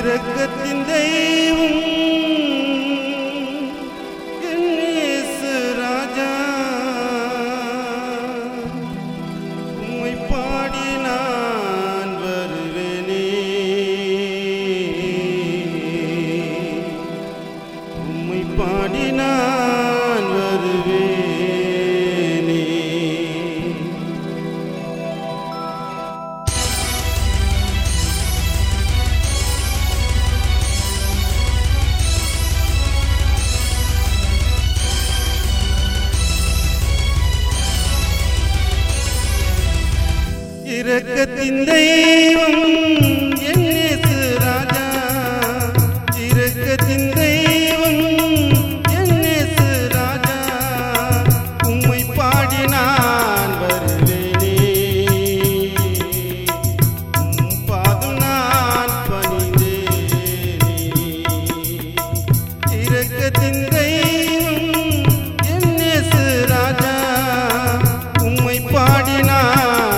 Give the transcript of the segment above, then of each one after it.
இரக்கத்தின் தெய்வம் என் இயேசு ராஜா, உம்மை பாடி நான் வருவேனே, உம்மை பாடி நான் வருவேனே. இரக்கத்தின் தெய்வம் என் இயேசு ராஜா, இரக்கத்தின் தெய்வம் என் இயேசு ராஜா, உம்மை பாடி நான் வருவேனே, உம் பாதம் நான் பணிந்தேனே. இரக்கத்தின் தெய்வம் என் இயேசு ராஜா, உம்மை பாடி நான்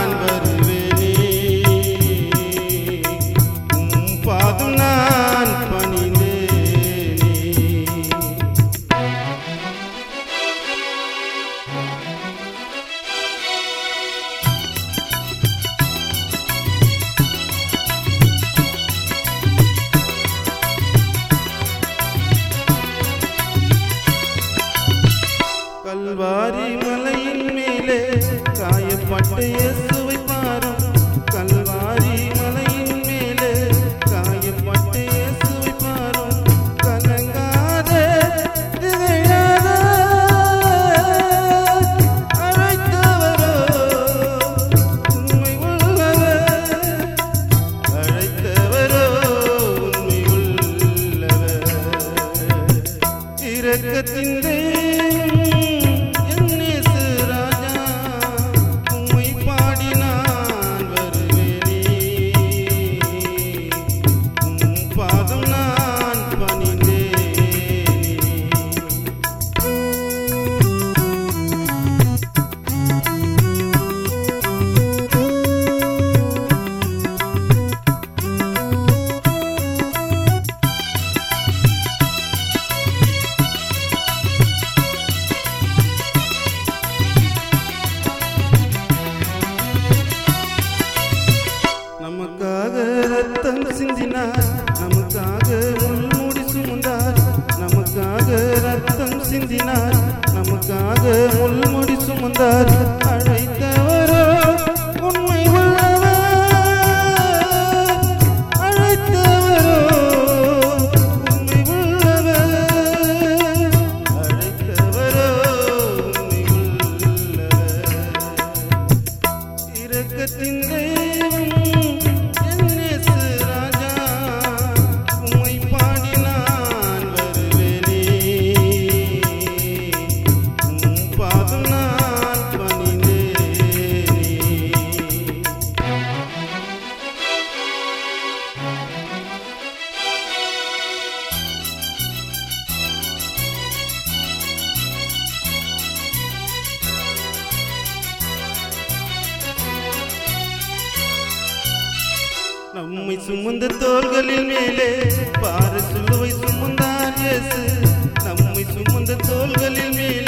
கல்வாரி மலையின் மேலே காயப்பட்ட இயேசுவை பாரும், கல்வாரி மலையின் மேலே காயப்பட்ட இயேசுவை பாரும். கலங்காதே திகையாதே, அழைத்தவரோ உண்மை உள்ளவர், அழைத்தவரோ உண்மை உள்ளவர். இரக்கத்தின் நமக்காக ரத்தம் சிந்தினார், நமக்காக முள்முடி சுமந்தார், நமக்காக ரத்தம் சிந்தினார், நமக்காக முள்முடி சுமந்தார். அழைத்தவரோ உண்மை உள்ளவர், அழைத்தவரோ உண்மை உள்ளவர், அழைத்தவரோ உண்மை உள்ளவர். இரக்கத்தின் நம்மை சுமந்த தோள்களில் மேலே பார சிலுவை சுமந்தார் இயேசு, நம்மை சுமந்த தோள்களில் மேலே